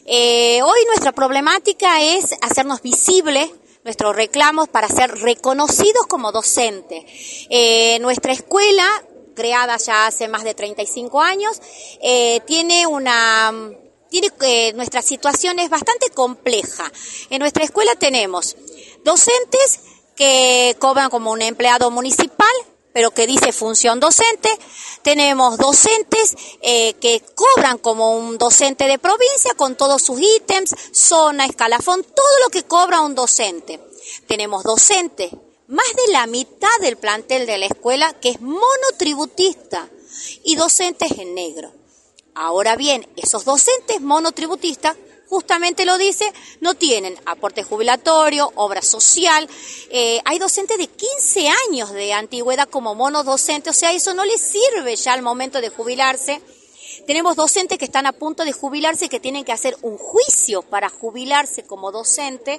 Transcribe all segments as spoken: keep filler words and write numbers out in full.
Eh, hoy nuestra problemática es hacernos visibles nuestros reclamos para ser reconocidos como docentes. Eh, nuestra escuela, creada ya hace más de treinta y cinco años, eh, tiene una... Tiene, eh, nuestra situación es bastante compleja. En nuestra escuela tenemos docentes que cobran como un empleado municipal, pero que dice función docente. Tenemos docentes eh, que cobran como un docente de provincia con todos sus ítems, zona, escalafón, todo lo que cobra un docente. Tenemos docentes, más de la mitad del plantel de la escuela que es monotributista y docentes en negro. Ahora bien, esos docentes monotributistas, justamente lo dice, no tienen aporte jubilatorio, obra social. Eh, hay docentes de quince años de antigüedad como monodocente, o sea, eso no les sirve ya al momento de jubilarse. Tenemos docentes que están a punto de jubilarse, que tienen que hacer un juicio para jubilarse como docente,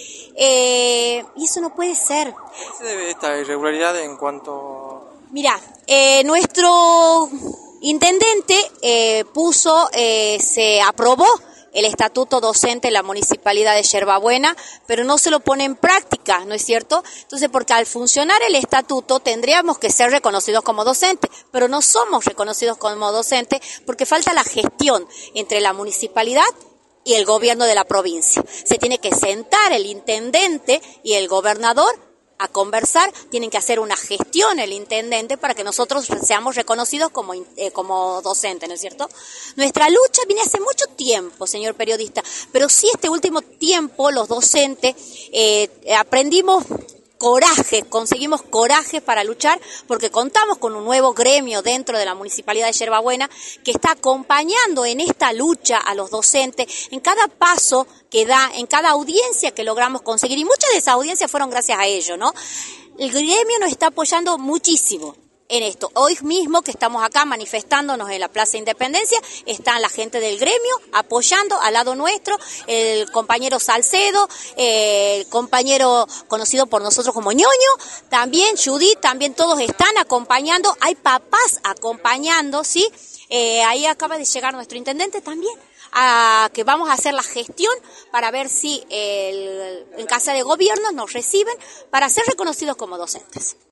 eh, y eso no puede ser. ¿A qué se debe esta irregularidad en cuanto...? Mirá, eh, nuestro intendente eh, puso, eh, se aprobó el estatuto docente en la municipalidad de Yerbabuena, pero no se lo pone en práctica, ¿no es cierto? Entonces, porque al funcionar el estatuto tendríamos que ser reconocidos como docentes, pero no somos reconocidos como docentes porque falta la gestión entre la municipalidad y el gobierno de la provincia. Se tiene que sentar el intendente y el gobernador a conversar, tienen que hacer una gestión el intendente para que nosotros seamos reconocidos como, eh, como docentes, ¿no es cierto? Nuestra lucha viene hace mucho tiempo, señor periodista, pero sí este último tiempo los docentes eh, aprendimos coraje, conseguimos coraje para luchar porque contamos con un nuevo gremio dentro de la Municipalidad de Yerbabuena que está acompañando en esta lucha a los docentes en cada paso que da, en cada audiencia que logramos conseguir, y muchas de esas audiencias fueron gracias a ello, ¿no? El gremio nos está apoyando muchísimo en esto. Hoy mismo que estamos acá manifestándonos en la Plaza Independencia, está la gente del gremio apoyando al lado nuestro, el compañero Salcedo, eh, el compañero conocido por nosotros como Ñoño, también Judith, también todos están acompañando, hay papás acompañando, ¿sí? Eh, ahí acaba de llegar nuestro intendente también, a que vamos a hacer la gestión para ver si el, en casa de gobierno nos reciben para ser reconocidos como docentes.